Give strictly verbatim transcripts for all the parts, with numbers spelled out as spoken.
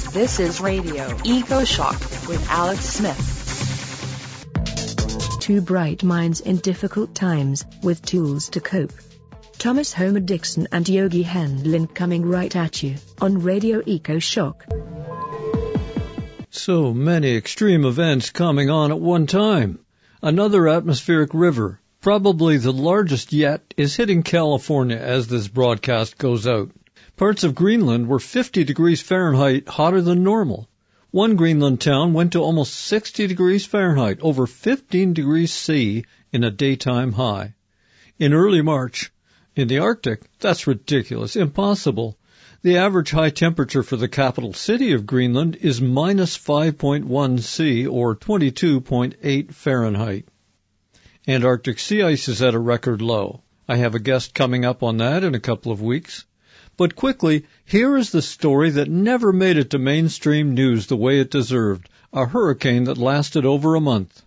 This is Radio Eco Shock with Alex Smith. Two bright minds in difficult times, with tools to cope. Thomas Homer Dixon and Yogi Handlin coming right at you, on Radio Eco Shock. So many extreme events coming on at one time. Another atmospheric river, probably the largest yet, is hitting California as this broadcast goes out. Parts of Greenland were fifty degrees Fahrenheit hotter than normal. One Greenland town went to almost sixty degrees Fahrenheit, over fifteen degrees C in a daytime high. In early March, in the Arctic, that's ridiculous, impossible. The average high temperature for the capital city of Greenland is minus five point one C or twenty-two point eight Fahrenheit. Antarctic sea ice is at a record low. I have a guest coming up on that in a couple of weeks. But quickly, here is the story that never made it to mainstream news the way it deserved, a hurricane that lasted over a month.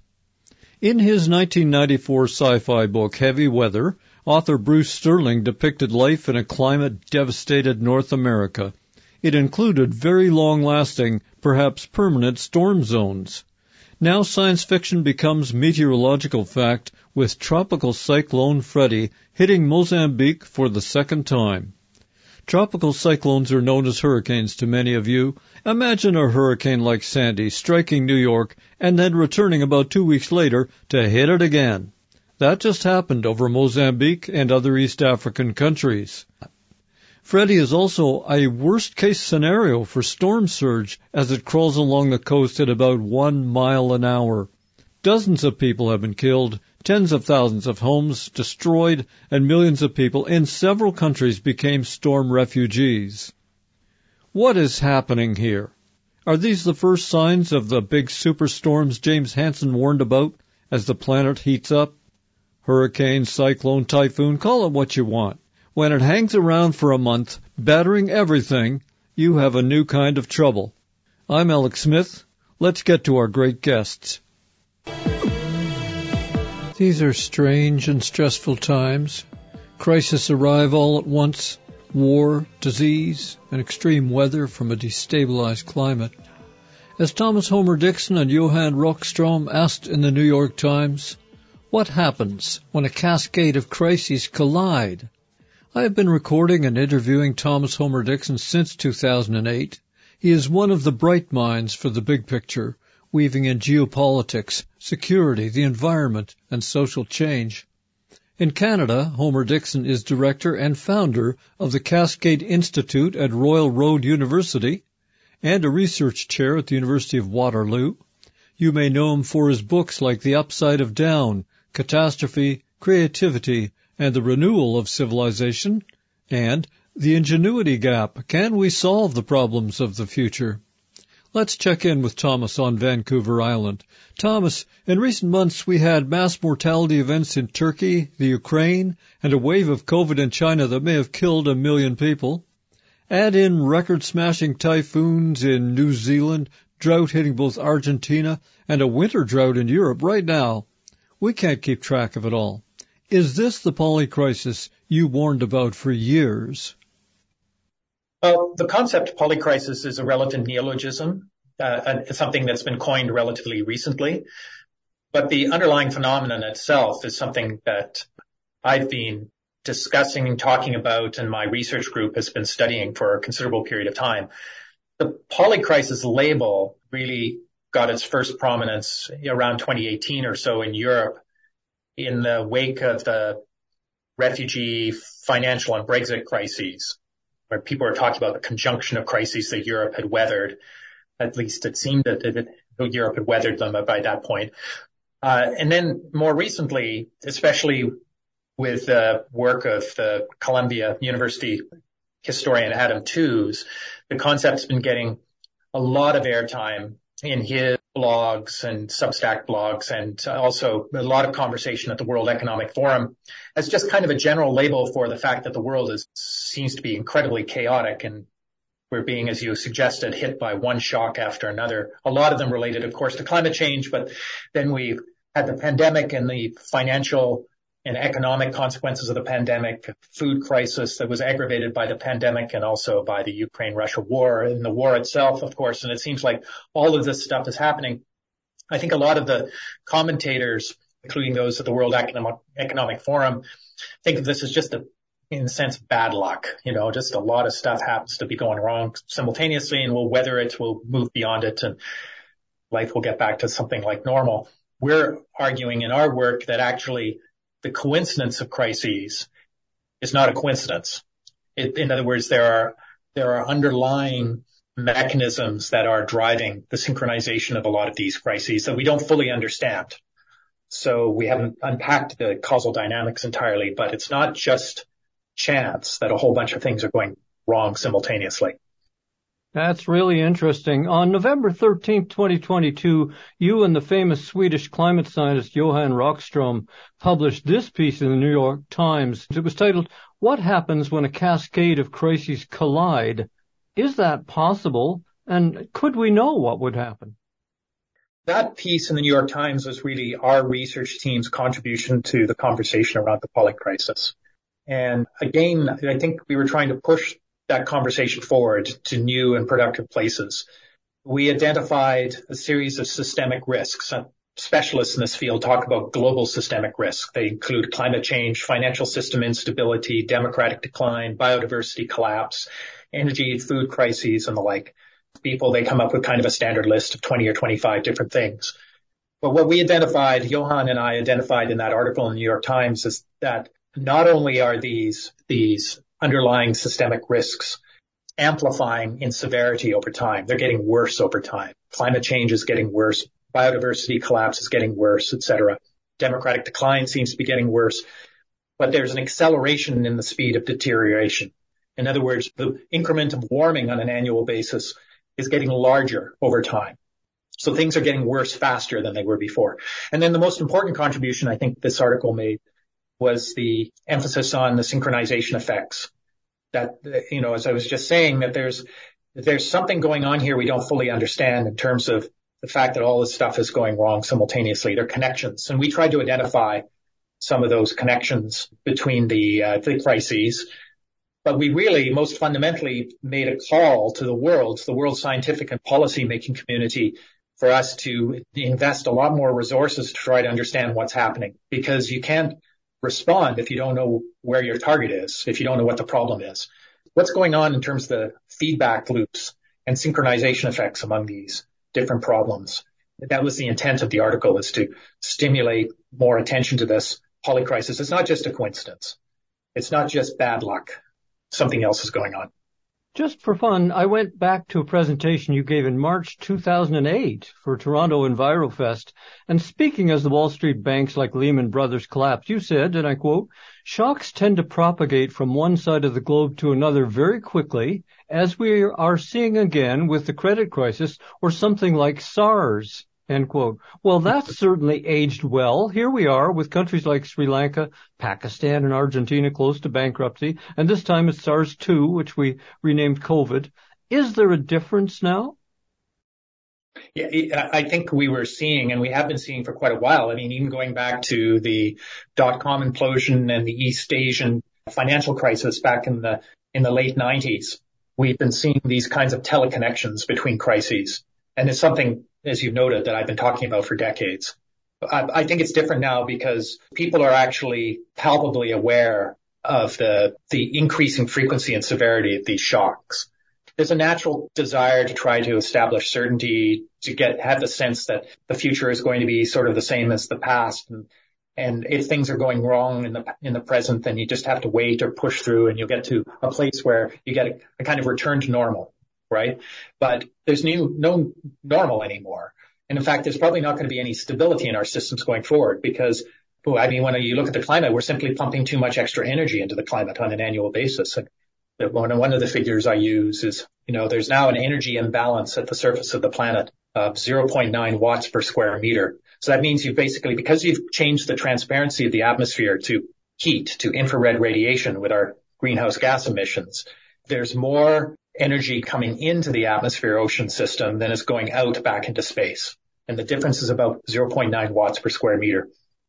In his nineteen ninety-four sci-fi book, Heavy Weather, author Bruce Sterling depicted life in a climate-devastated North America. It included very long-lasting, perhaps permanent storm zones. Now science fiction becomes meteorological fact with Tropical Cyclone Freddy hitting Mozambique for the second time. Tropical cyclones are known as hurricanes to many of you. Imagine a hurricane like Sandy striking New York and then returning about two weeks later to hit it again. That just happened over Mozambique and other East African countries. Freddy is also a worst-case scenario for storm surge as it crawls along the coast at about one mile an hour. Dozens of people have been killed, tens of thousands of homes destroyed, and millions of people in several countries became storm refugees. What is happening here? Are these the first signs of the big superstorms James Hansen warned about as the planet heats up? Hurricane, cyclone, typhoon, call it what you want. When it hangs around for a month, battering everything, you have a new kind of trouble. I'm Alex Smith. Let's get to our great guests. These are strange and stressful times. Crises arrive all at once. War, disease, and extreme weather from a destabilized climate. As Thomas Homer Dixon and Johan Rockström asked in the New York Times, what happens when a cascade of crises collide? I have been recording and interviewing Thomas Homer Dixon since two thousand eight. He is one of the bright minds for the big picture, weaving in geopolitics, security, the environment, and social change. In Canada, Homer Dixon is director and founder of the Cascade Institute at Royal Road University and a research chair at the University of Waterloo. You may know him for his books like The Upside of Down, Catastrophe, Creativity, and the Renewal of Civilization, and The Ingenuity Gap, Can We Solve the Problems of the Future? Let's check in with Thomas on Vancouver Island. Thomas, in recent months we had mass mortality events in Turkey, the Ukraine, and a wave of COVID in China that may have killed a million people. Add in record-smashing typhoons in New Zealand, drought hitting both Argentina, and a winter drought in Europe right now. We can't keep track of it all. Is this the polycrisis you warned about for years? Well, the concept polycrisis is a relative neologism, uh, and something that's been coined relatively recently. But the underlying phenomenon itself is something that I've been discussing and talking about, and my research group has been studying for a considerable period of time. The polycrisis label really got its first prominence around twenty eighteen or so in Europe in the wake of the refugee, financial, and Brexit crises, where people were talking about the conjunction of crises that Europe had weathered. At least it seemed that it, Europe had weathered them by that point. Uh, and then more recently, especially with the work of the Columbia University historian Adam Tooze, the concept's been getting a lot of airtime in his blogs and Substack blogs, and also a lot of conversation at the World Economic Forum as just kind of a general label for the fact that the world is, seems to be incredibly chaotic, and we're being, as you suggested, hit by one shock after another. A lot of them related, of course, to climate change, but then we've had the pandemic and the financial and economic consequences of the pandemic, food crisis that was aggravated by the pandemic and also by the Ukraine-Russia war and the war itself, of course. And it seems like all of this stuff is happening. I think a lot of the commentators, including those at the World Economic, Economic Forum, think of this as just a, in a sense, bad luck. You know, just a lot of stuff happens to be going wrong simultaneously, and we'll weather it, we'll move beyond it, and life will get back to something like normal. We're arguing in our work that actually the coincidence of crises is not a coincidence. It, in other words, there are there are underlying mechanisms that are driving the synchronization of a lot of these crises that we don't fully understand. So we haven't unpacked the causal dynamics entirely, but it's not just chance that a whole bunch of things are going wrong simultaneously. That's really interesting. On November thirteenth, twenty twenty-two, you and the famous Swedish climate scientist Johan Rockström published this piece in the New York Times. It was titled, "What Happens When a Cascade of Crises Collide? Is that possible? And could we know what would happen?" That piece in the New York Times was really our research team's contribution to the conversation around the polycrisis. And again, I think we were trying to push that conversation forward to new and productive places. We identified a series of systemic risks. Specialists in this field talk about global systemic risks. They include climate change, financial system instability, democratic decline, biodiversity collapse, energy and food crises, and the like. People, they come up with kind of a standard list of twenty or twenty-five different things. But what we identified, Johan and I identified in that article in the New York Times, is that not only are these, these underlying systemic risks amplifying in severity over time, they're getting worse over time. Climate change is getting worse. Biodiversity collapse is getting worse, et cetera. Democratic decline seems to be getting worse. But there's an acceleration in the speed of deterioration. In other words, the increment of warming on an annual basis is getting larger over time. So things are getting worse faster than they were before. And then the most important contribution I think this article made was the emphasis on the synchronization effects. That, you know, as I was just saying, that there's, there's something going on here we don't fully understand in terms of the fact that all this stuff is going wrong simultaneously. They're connections. And we tried to identify some of those connections between the, uh, the crises. But we really, most fundamentally, made a call to the world, to the world scientific and policy-making community, for us to invest a lot more resources to try to understand what's happening. Because you can't respond if you don't know where your target is, if you don't know what the problem is. What's going on in terms of the feedback loops and synchronization effects among these different problems? That was the intent of the article, is to stimulate more attention to this polycrisis. It's not just a coincidence. It's not just bad luck. Something else is going on. Just for fun, I went back to a presentation you gave in March two thousand eight for Toronto EnviroFest, and speaking as the Wall Street banks like Lehman Brothers collapsed, you said, and I quote, "Shocks tend to propagate from one side of the globe to another very quickly, as we are seeing again with the credit crisis or something like SARS." End quote. Well, that's certainly aged well. Here we are with countries like Sri Lanka, Pakistan, and Argentina close to bankruptcy, and this time it's SARS two, which we renamed COVID. Is there a difference now? Yeah, I think we were seeing, and we have been seeing for quite a while. I mean, even going back to the dot-com implosion and the East Asian financial crisis back in the in the late nineties, we've been seeing these kinds of teleconnections between crises. And it's something, as you've noted, that I've been talking about for decades. I, I think it's different now because people are actually palpably aware of the, the increasing frequency and severity of these shocks. There's a natural desire to try to establish certainty, to get, have the sense that the future is going to be sort of the same as the past. And, and if things are going wrong in the, in the present, then you just have to wait or push through and you'll get to a place where you get a, a kind of return to normal. Right? But there's new, no normal anymore. And in fact, there's probably not going to be any stability in our systems going forward because, oh, I mean, when you look at the climate, we're simply pumping too much extra energy into the climate on an annual basis. And one, one of the figures I use is, you know, there's now an energy imbalance at the surface of the planet of zero point nine watts per square meter. So that means you've basically, because you've changed the transparency of the atmosphere to heat, to infrared radiation with our greenhouse gas emissions, there's more energy coming into the atmosphere ocean system than is going out back into space. And the difference is about zero point nine watts per square meter.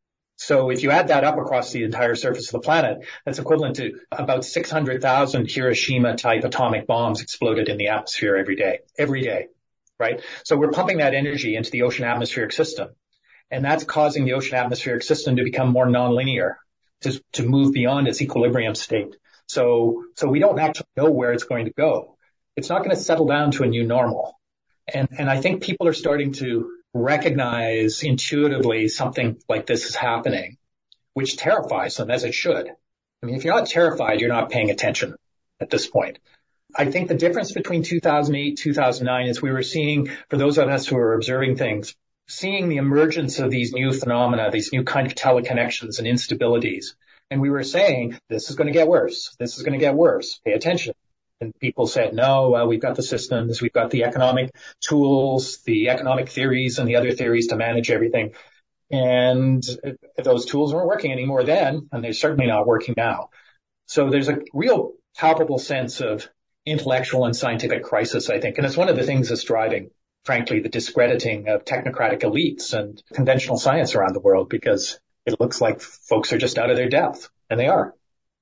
So if you add that up across the entire surface of the planet, that's equivalent to about six hundred thousand Hiroshima-type atomic bombs exploded in the atmosphere every day, every day, right? So we're pumping that energy into the ocean atmospheric system, and that's causing the ocean atmospheric system to become more nonlinear, to, to move beyond its equilibrium state. So, so we don't actually know where it's going to go. It's not going to settle down to a new normal. And, and I think people are starting to recognize intuitively something like this is happening, which terrifies them, as it should. I mean, if you're not terrified, you're not paying attention at this point. I think the difference between two thousand eight, two thousand nine is we were seeing, for those of us who are observing things, seeing the emergence of these new phenomena, these new kind of teleconnections and instabilities. And we were saying, this is going to get worse. This is going to get worse. Pay attention. And people said, no, uh, we've got the systems, we've got the economic tools, the economic theories and the other theories to manage everything. And those tools weren't working anymore then, and they're certainly not working now. So there's a real palpable sense of intellectual and scientific crisis, I think. And it's one of the things that's driving, frankly, the discrediting of technocratic elites and conventional science around the world, because it looks like folks are just out of their depth, and they are.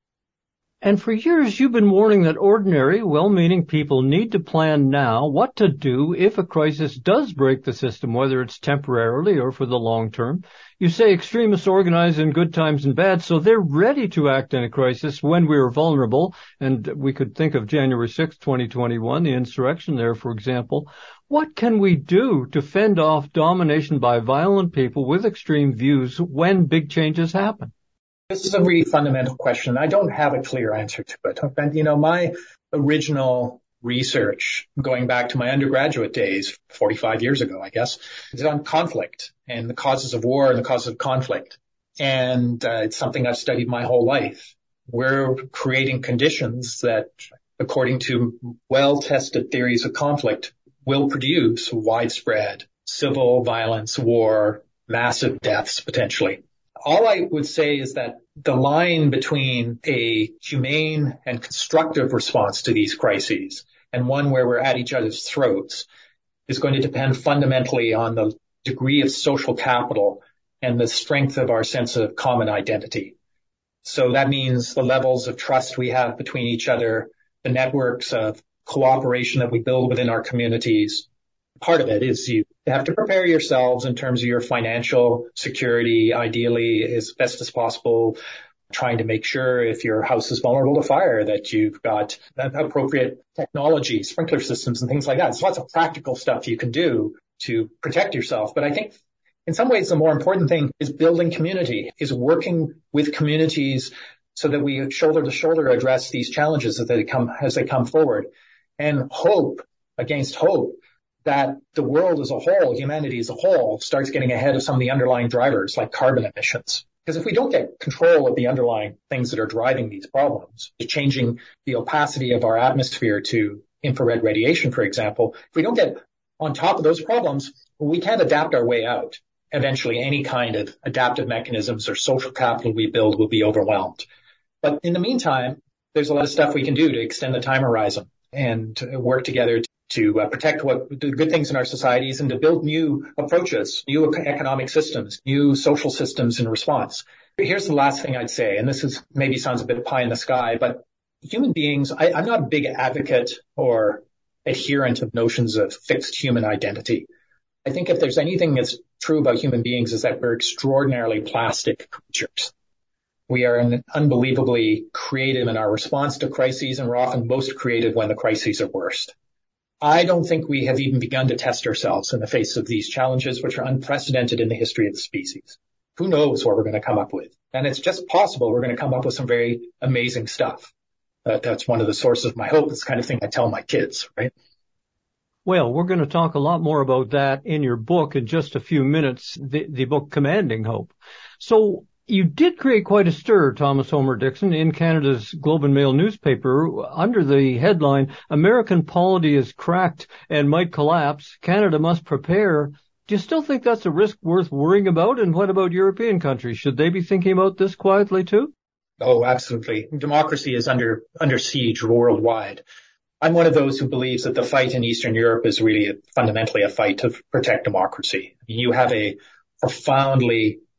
And for years, you've been warning that ordinary, well-meaning people need to plan now what to do if a crisis does break the system, whether it's temporarily or for the long term. You say extremists organize in good times and bad, so they're ready to act in a crisis when we are vulnerable. And we could think of January sixth, twenty twenty-one, the insurrection there, for example. What can we do to fend off domination by violent people with extreme views when big changes happen? This is a really fundamental question. I don't have a clear answer to it. And, you know, my original research, going back to my undergraduate days, forty-five years ago, I guess, is on conflict and the causes of war and the causes of conflict. And uh, it's something I've studied my whole life. We're creating conditions that, according to well-tested theories of conflict, will produce widespread civil violence, war, massive deaths, potentially. All I would say is that the line between a humane and constructive response to these crises and one where we're at each other's throats is going to depend fundamentally on the degree of social capital and the strength of our sense of common identity. So that means the levels of trust we have between each other, the networks of cooperation that we build within our communities. Part of it is you have to prepare yourselves in terms of your financial security, ideally as best as possible, trying to make sure if your house is vulnerable to fire that you've got appropriate technology, sprinkler systems and things like that. There's lots of practical stuff you can do to protect yourself. But I think in some ways the more important thing is building community, is working with communities so that we shoulder to shoulder address these challenges as they come, as they come forward, and hope against hope that the world as a whole, humanity as a whole, starts getting ahead of some of the underlying drivers like carbon emissions. Because if we don't get control of the underlying things that are driving these problems, changing the opacity of our atmosphere to infrared radiation, for example, if we don't get on top of those problems, we can't adapt our way out. Eventually, any kind of adaptive mechanisms or social capital we build will be overwhelmed. But in the meantime, there's a lot of stuff we can do to extend the time horizon and work together to to uh, protect what the good things in our societies and to build new approaches, new economic systems, new social systems in response. Here's the last thing I'd say, and this is maybe sounds a bit pie in the sky, but human beings, I, I'm not a big advocate or adherent of notions of fixed human identity. I think if there's anything that's true about human beings is that we're extraordinarily plastic creatures. We are unbelievably creative in our response to crises, and we're often most creative when the crises are worst. I don't think we have even begun to test ourselves in the face of these challenges, which are unprecedented in the history of the species. Who knows what we're going to come up with? And it's just possible we're going to come up with some very amazing stuff. Uh, that's one of the sources of my hope. It's the kind of thing I tell my kids, right? Well, we're going to talk a lot more about that in your book in just a few minutes, the, the book Commanding Hope. So you did create quite a stir, Thomas Homer Dixon, in Canada's Globe and Mail newspaper under the headline, American polity is cracked and might collapse. Canada must prepare. Do you still think that's a risk worth worrying about? And what about European countries? Should they be thinking about this quietly too? Oh, absolutely. Democracy is under, under siege worldwide. I'm one of those who believes that the fight in Eastern Europe is really a, fundamentally a fight to protect democracy. You have a profoundly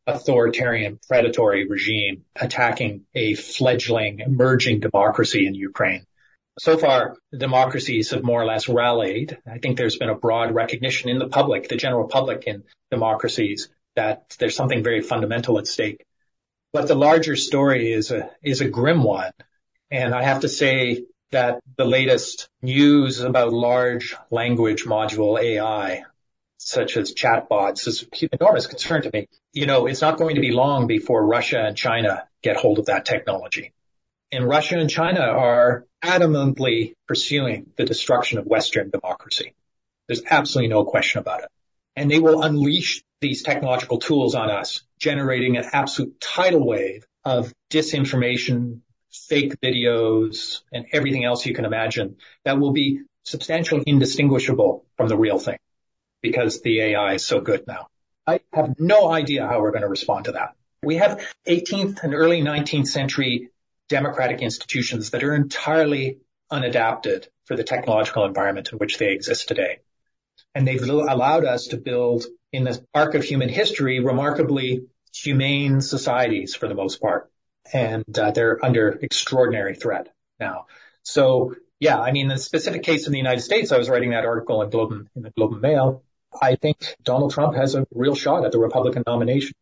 authoritarian, predatory regime attacking a fledgling, emerging democracy in Ukraine. So far, the democracies have more or less rallied. I think there's been a broad recognition in the public, the general public in democracies, that there's something very fundamental at stake. But the larger story is a, is a grim one. And I have to say that the latest news about large language module A I, such as chatbots, is an enormous concern to me. You know, it's not going to be long before Russia and China get hold of that technology. And Russia and China are adamantly pursuing the destruction of Western democracy. There's absolutely no question about it. And they will unleash these technological tools on us, generating an absolute tidal wave of disinformation, fake videos, and everything else you can imagine that will be substantially indistinguishable from the real thing because the A I is so good now. I have no idea how we're going to respond to that. We have eighteenth and early nineteenth century democratic institutions that are entirely unadapted for the technological environment in which they exist today. And they've allowed us to build, in the arc of human history, remarkably humane societies for the most part. And uh, they're under extraordinary threat now. So, yeah, I mean, the specific case in the United States, I was writing that article in, Globe, in the Globe and Mail. I think Donald Trump has a real shot at the Republican nomination.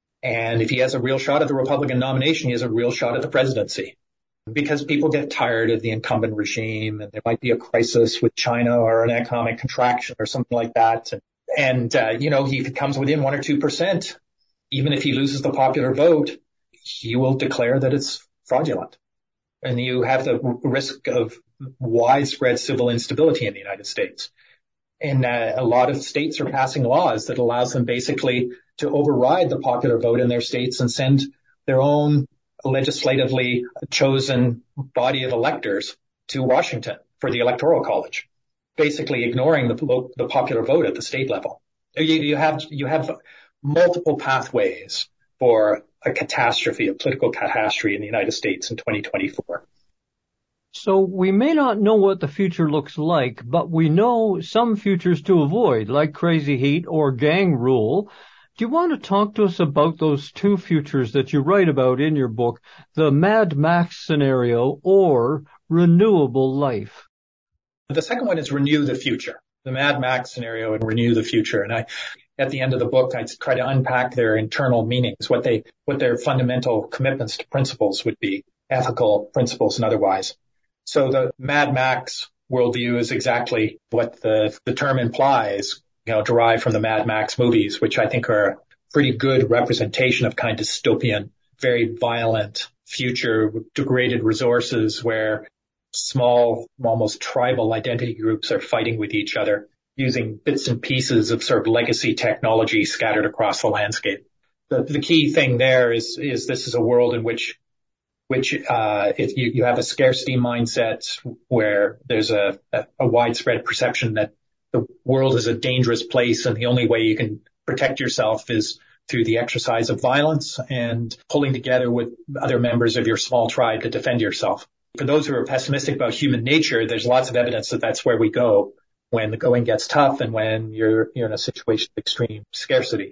And if he has a real shot at the Republican nomination, he has a real shot at the presidency. Because people get tired of the incumbent regime, and there might be a crisis with China or an economic contraction or something like that. And, and uh, you know, if he comes within one or two percent, even if he loses the popular vote, he will declare that it's fraudulent. And you have the risk of widespread civil instability in the United States. And uh, a lot of states are passing laws that allows them basically to override the popular vote in their states and send their own legislatively chosen body of electors to Washington for the Electoral College, basically ignoring the, the popular vote at the state level. You, you have you have multiple pathways for a catastrophe, a political catastrophe in the United States in twenty twenty-four. So we may not know what the future looks like, but we know some futures to avoid, like crazy heat or gang rule. Do you want to talk to us about those two futures that you write about in your book, the Mad Max scenario or renewable life? The second one is renew the future, the Mad Max scenario and renew the future. And I, at the end of the book, I try to unpack their internal meanings, what they, what their fundamental commitments to principles would be, ethical principles and otherwise. So the Mad Max worldview is exactly what the, the term implies, you know, derived from the Mad Max movies, which I think are a pretty good representation of kind of dystopian, very violent future, degraded resources where small, almost tribal identity groups are fighting with each other using bits and pieces of sort of legacy technology scattered across the landscape. The, the key thing there is, is this is a world in which which uh if you, you have a scarcity mindset where there's a, a, a widespread perception that the world is a dangerous place and the only way you can protect yourself is through the exercise of violence and pulling together with other members of your small tribe to defend yourself. For those who are pessimistic about human nature, there's lots of evidence that that's where we go when the going gets tough and when you're, you're in a situation of extreme scarcity.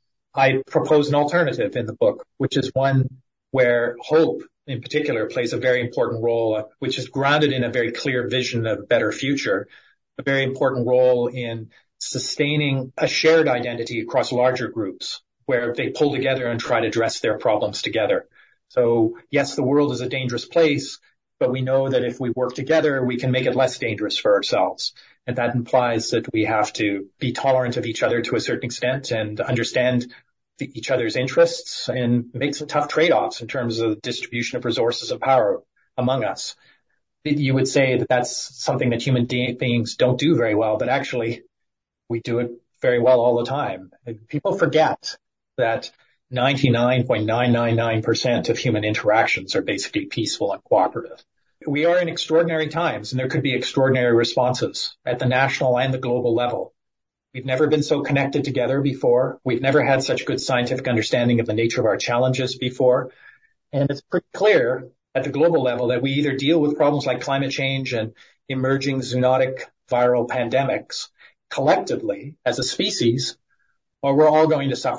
I propose an alternative in the book, which is one where hope in particular plays a very important role, which is grounded in a very clear vision of a better future, a very important role in sustaining a shared identity across larger groups where they pull together and try to address their problems together. So yes, the world is a dangerous place, but we know that if we work together, we can make it less dangerous for ourselves. And that implies that we have to be tolerant of each other to a certain extent and understand the, each other's interests and make some tough trade-offs in terms of the distribution of resources of power among us. You would say that that's something that human de- beings don't do very well, but actually we do it very well all the time. People forget that ninety-nine point nine nine nine percent of human interactions are basically peaceful and cooperative. We are in extraordinary times, and there could be extraordinary responses at the national and the global level. We've never been so connected together before. We've never had such good scientific understanding of the nature of our challenges before. And it's pretty clear at the global level that we either deal with problems like climate change and emerging zoonotic viral pandemics collectively as a species, or we're all going to suffer.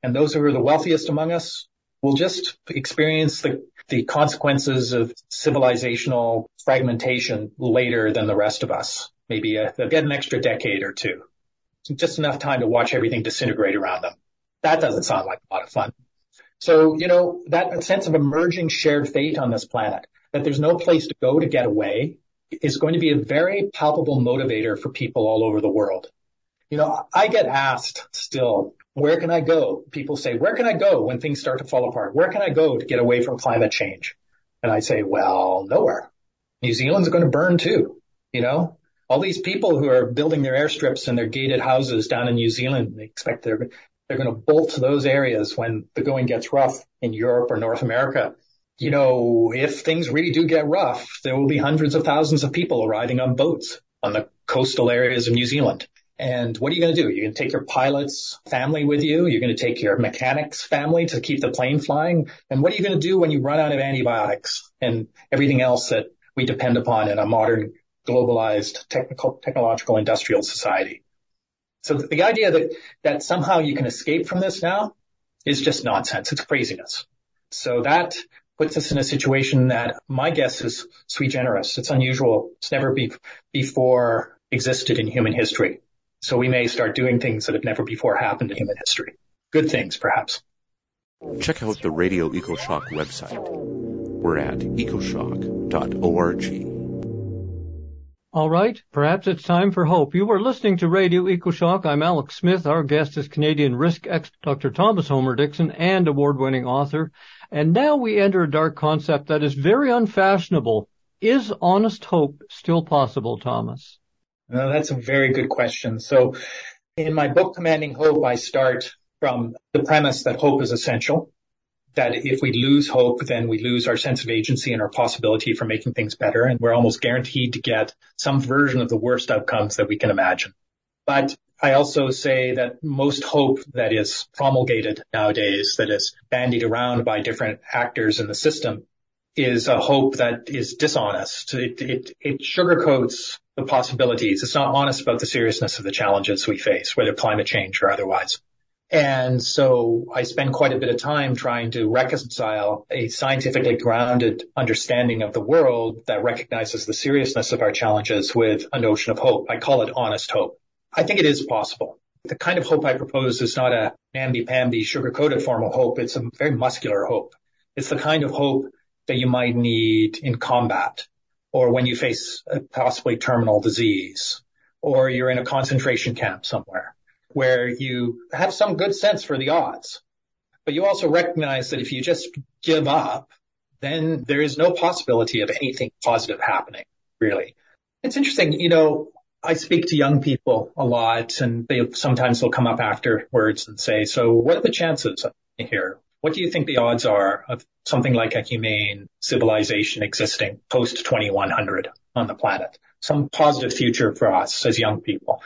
And those who are the wealthiest among us will just experience the, the consequences of civilizational fragmentation later than the rest of us. Maybe a, they'll get an extra decade or two. Just enough time to watch everything disintegrate around them. That doesn't sound like a lot of fun. So, you know, that sense of emerging shared fate on this planet, that there's no place to go to get away, is going to be a very palpable motivator for people all over the world. You know, I get asked still, where can I go? People say, where can I go when things start to fall apart? Where can I go to get away from climate change? And I say, well, nowhere. New Zealand's going to burn too. You know, all these people who are building their airstrips and their gated houses down in New Zealand, they expect they're, they're going to bolt to those areas when the going gets rough in Europe or North America. You know, if things really do get rough, there will be hundreds of thousands of people arriving on boats on the coastal areas of New Zealand. And what are you going to do? You're going to take your pilot's family with you. You're going to take your mechanic's family to keep the plane flying. And what are you going to do when you run out of antibiotics and everything else that we depend upon in a modern, globalized, technical, technological, industrial society? So the idea that, that somehow you can escape from this now is just nonsense. It's craziness. So that puts us in a situation that my guess is sui generis. It's unusual. It's never be, before existed in human history. So we may start doing things that have never before happened in human history. Good things, perhaps. Check out the Radio EcoShock website. We're at ecoshock dot org. All right, perhaps it's time for hope. You are listening to Radio EcoShock. I'm Alex Smith. Our guest is Canadian risk expert Doctor Thomas Homer Dixon and award-winning author. And now we enter a dark concept that is very unfashionable. Is honest hope still possible, Thomas? Uh, that's a very good question. So in my book, Commanding Hope, I start from the premise that hope is essential, that if we lose hope, then we lose our sense of agency and our possibility for making things better, and we're almost guaranteed to get some version of the worst outcomes that we can imagine. But I also say that most hope that is promulgated nowadays, that is bandied around by different actors in the system, is a hope that is dishonest. It, it, it sugarcoats the possibilities. It's not honest about the seriousness of the challenges we face, whether climate change or otherwise. And so I spend quite a bit of time trying to reconcile a scientifically grounded understanding of the world that recognizes the seriousness of our challenges with a notion of hope. I call it honest hope. I think it is possible. The kind of hope I propose is not a namby-pamby, sugar-coated form of hope. It's a very muscular hope. It's the kind of hope that you might need in combat, or when you face a possibly terminal disease, or you're in a concentration camp somewhere, where you have some good sense for the odds. But you also recognize that if you just give up, then there is no possibility of anything positive happening, really. It's interesting, you know, I speak to young people a lot, and they sometimes will come up afterwards and say, so what are the chances here? What do you think the odds are of something like a humane civilization existing post twenty-one hundred on the planet? Some positive future for us as young people.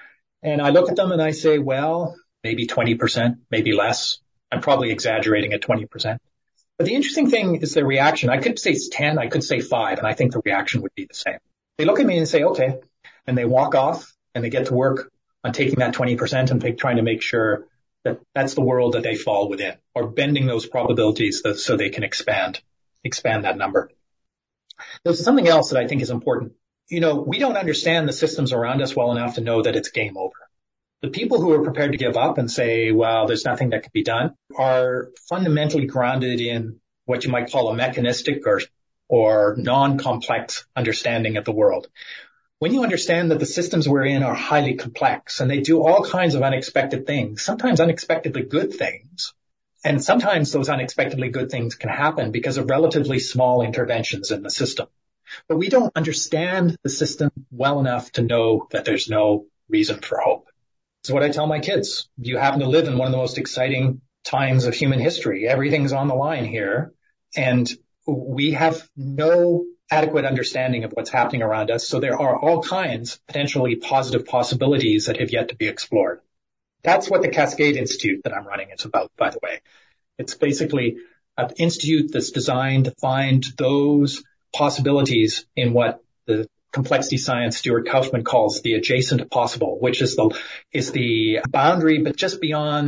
And I look at them and I say, well, maybe twenty percent, maybe less. I'm probably exaggerating at twenty percent. But the interesting thing is their reaction. I could say ten, I could say five, and I think the reaction would be the same. They look at me and say, okay, and they walk off and they get to work on taking that twenty percent and trying to make sure that that's the world that they fall within, or bending those probabilities that, so they can expand, expand that number. There's something else that I think is important. You know, we don't understand the systems around us well enough to know that it's game over. The people who are prepared to give up and say, well, there's nothing that can be done, are fundamentally grounded in what you might call a mechanistic or, or non-complex understanding of the world. When you understand that the systems we're in are highly complex and they do all kinds of unexpected things, sometimes unexpectedly good things, and sometimes those unexpectedly good things can happen because of relatively small interventions in the system. But we don't understand the system well enough to know that there's no reason for hope. It's what I tell my kids. You happen to live in one of the most exciting times of human history. Everything's on the line here, and we have no adequate understanding of what's happening around us. So there are all kinds of potentially positive possibilities that have yet to be explored. That's what the Cascade Institute that I'm running is about, by the way. It's basically an institute that's designed to find those possibilities in what the complexity science Stuart Kauffman calls the adjacent possible, which is the, is the boundary, but just beyond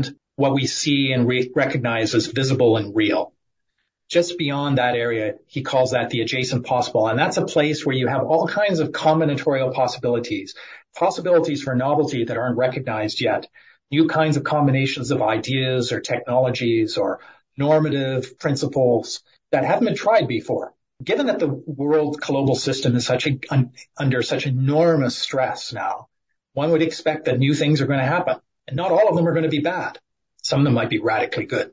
what we see and re- recognize as visible and real. Just beyond that area, he calls that the adjacent possible. And that's a place where you have all kinds of combinatorial possibilities, possibilities for novelty that aren't recognized yet, new kinds of combinations of ideas or technologies or normative principles that haven't been tried before. Given that the world global system is such a, un, under such enormous stress now, one would expect that new things are going to happen. And not all of them are going to be bad. Some of them might be radically good.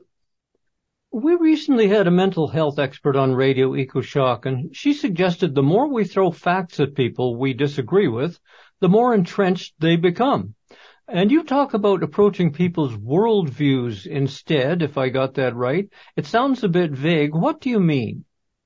We recently had a mental health expert on Radio EcoShock, and she suggested the more we throw facts at people we disagree with, the more entrenched they become. And you talk about approaching people's worldviews instead, if I got that right. It sounds a bit vague. What do you mean?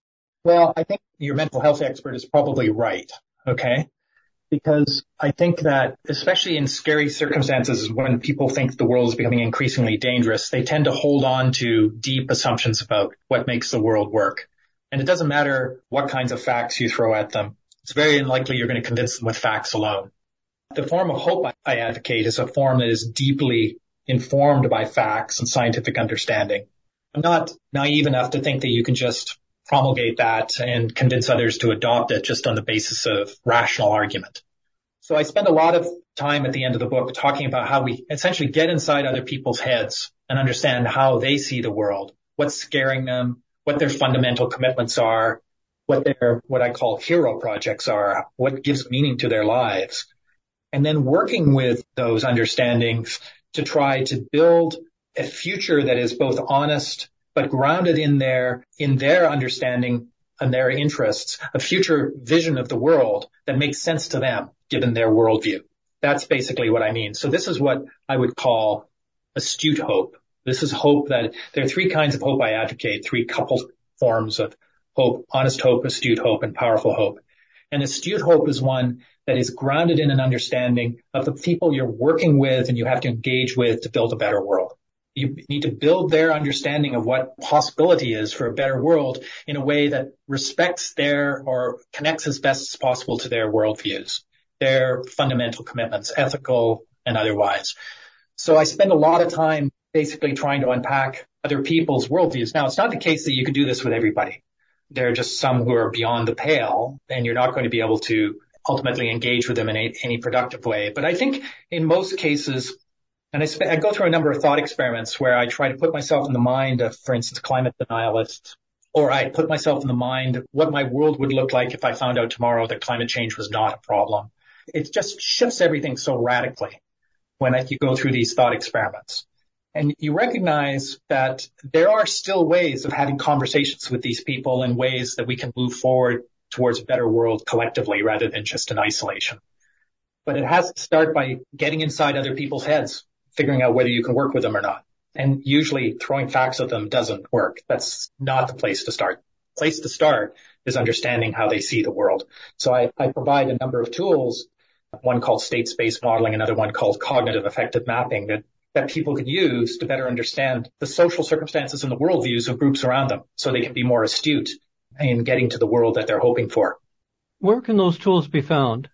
Well, I think your mental health expert is probably right, okay? Because I think that, especially in scary circumstances, when people think the world is becoming increasingly dangerous, they tend to hold on to deep assumptions about what makes the world work. And it doesn't matter what kinds of facts you throw at them. It's very unlikely you're going to convince them with facts alone. The form of hope I advocate is a form that is deeply informed by facts and scientific understanding. I'm not naive enough to think that you can just promulgate that and convince others to adopt it just on the basis of rational argument. So I spend a lot of time at the end of the book talking about how we essentially get inside other people's heads and understand how they see the world, what's scaring them, what their fundamental commitments are, what their, what I call hero projects are, what gives meaning to their lives. And then working with those understandings to try to build a future that is both honest but grounded in their, in their understanding and their interests, a future vision of the world that makes sense to them, given their worldview. That's basically what I mean. So this is what I would call astute hope. This is hope that there are three kinds of hope I advocate, three coupled forms of hope: honest hope, astute hope, and powerful hope. And astute hope is one that is grounded in an understanding of the people you're working with and you have to engage with to build a better world. You need to build their understanding of what possibility is for a better world in a way that respects their or connects as best as possible to their worldviews, their fundamental commitments, ethical and otherwise. So I spend a lot of time basically trying to unpack other people's worldviews. Now, it's not the case that you can do this with everybody. There are just some who are beyond the pale, and you're not going to be able to ultimately engage with them in a, any productive way. But I think in most cases, and I, sp- I go through a number of thought experiments where I try to put myself in the mind of, for instance, climate denialists, or I put myself in the mind of what my world would look like if I found out tomorrow that climate change was not a problem. It just shifts everything so radically when I, you go through these thought experiments. And you recognize that there are still ways of having conversations with these people in ways that we can move forward towards a better world collectively rather than just in isolation. But it has to start by getting inside other people's heads, figuring out whether you can work with them or not. And usually throwing facts at them doesn't work. That's not the place to start. The place to start is understanding how they see the world. So I, I provide a number of tools, one called state space modeling, another one called cognitive affective mapping, that that people can use to better understand the social circumstances and the worldviews of groups around them so they can be more astute in getting to the world that they're hoping for. Where can those tools be found?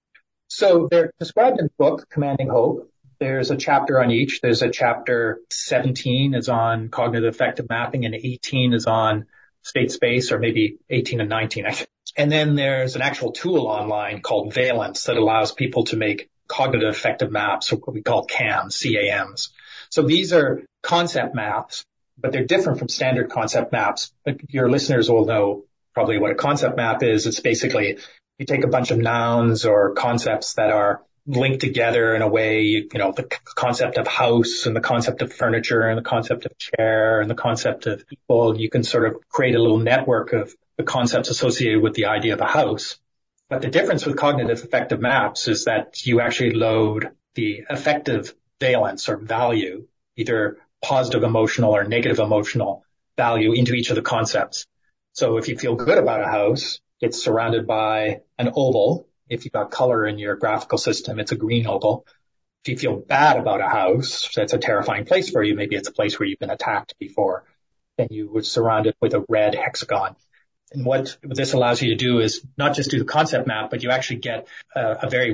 So they're described in the book, Commanding Hope. There's a chapter on each. There's a chapter seventeen is on cognitive affective mapping and eighteen is on state space, or maybe eighteen and nineteen. And then there's an actual tool online called Valence that allows people to make cognitive affective maps, or what we call C A Ms, C A Ms. So these are concept maps, but they're different from standard concept maps. But your listeners will know probably what a concept map is. It's basically you take a bunch of nouns or concepts that are linked together in a way, you, you know, the concept of house and the concept of furniture and the concept of chair and the concept of people. You can sort of create a little network of the concepts associated with the idea of a house. But the difference with cognitive affective maps is that you actually load the affective valence or value, either positive emotional or negative emotional value, into each of the concepts. So if you feel good about a house, it's surrounded by an oval. If you've got color in your graphical system, it's a green oval. If you feel bad about a house, that's a terrifying place for you. Maybe it's a place where you've been attacked before. Then you would surround it with a red hexagon. And what this allows you to do is not just do the concept map, but you actually get a, a very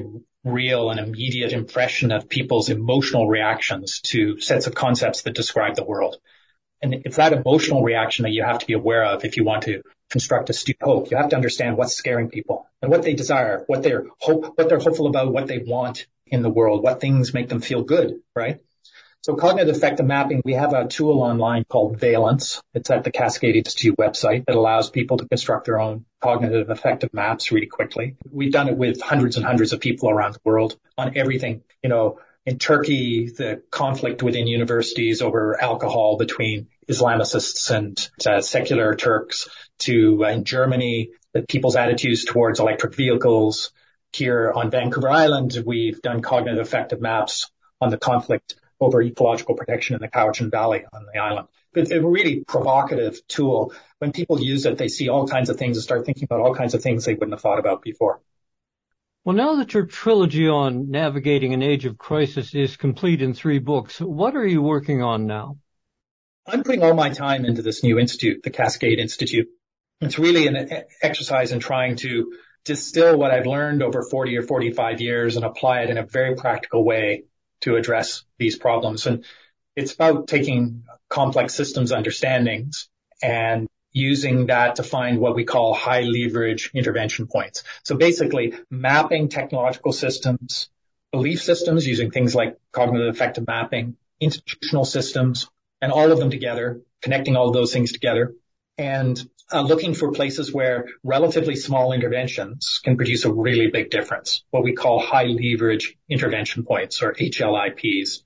real and immediate impression of people's emotional reactions to sets of concepts that describe the world. And it's that emotional reaction that you have to be aware of if you want to construct astute hope. You have to understand what's scaring people and what they desire, what they're hope, what they're hopeful about, what they want in the world, what things make them feel good, right? So cognitive affective mapping, we have a tool online called Valence. It's at the Cascade Institute website that allows people to construct their own cognitive affective maps really quickly. We've done it with hundreds and hundreds of people around the world on everything. You know, in Turkey, the conflict within universities over alcohol between Islamicists and uh, secular Turks, to uh, in Germany, the people's attitudes towards electric vehicles. Here on Vancouver Island, we've done cognitive affective maps on the conflict over ecological protection in the Cowichan Valley on the island. It's a really provocative tool. When people use it, they see all kinds of things and start thinking about all kinds of things they wouldn't have thought about before. Well, now that your trilogy on navigating an age of crisis is complete in three books, what are you working on now? I'm putting all my time into this new institute, the Cascade Institute. It's really an exercise in trying to distill what I've learned over forty or forty-five years and apply it in a very practical way to address these problems. And it's about taking complex systems understandings and using that to find what we call high leverage intervention points. So basically mapping technological systems, belief systems using things like cognitive affective mapping, institutional systems, and all of them together, connecting all of those things together, and uh, looking for places where relatively small interventions can produce a really big difference, what we call high leverage intervention points, or H L I Ps.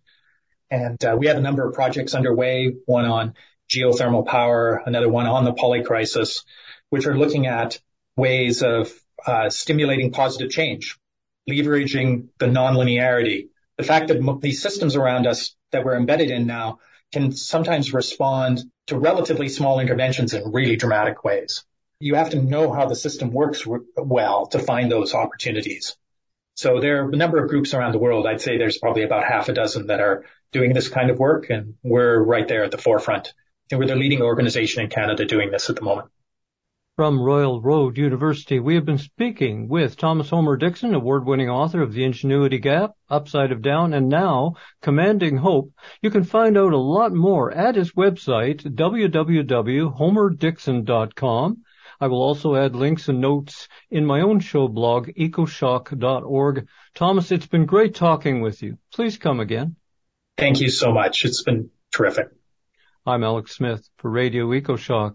And uh, we have a number of projects underway, one on geothermal power, another one on the polycrisis, which are looking at ways of uh, stimulating positive change, leveraging the nonlinearity, the fact that m- these systems around us that we're embedded in now can sometimes respond to relatively small interventions in really dramatic ways. You have to know how the system works r- well to find those opportunities. So there are a number of groups around the world. I'd say there's probably about half a dozen that are doing this kind of work, and we're right there at the forefront. And we're the leading organization in Canada doing this at the moment. From Royal Road University, we have been speaking with Thomas Homer Dixon, award-winning author of The Ingenuity Gap, Upside of Down, and now Commanding Hope. You can find out a lot more at his website, w w w dot homer dixon dot com. I will also add links and notes in my own show blog, ecoshock dot org. Thomas, it's been great talking with you. Please come again. Thank you so much. It's been terrific. I'm Alex Smith for Radio EcoShock.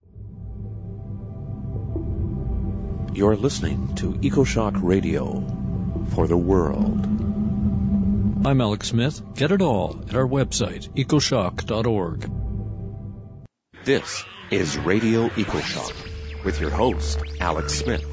You're listening to EcoShock Radio for the world. I'm Alex Smith. Get it all at our website, ecoshock dot org. This is Radio EcoShock with your host, Alex Smith.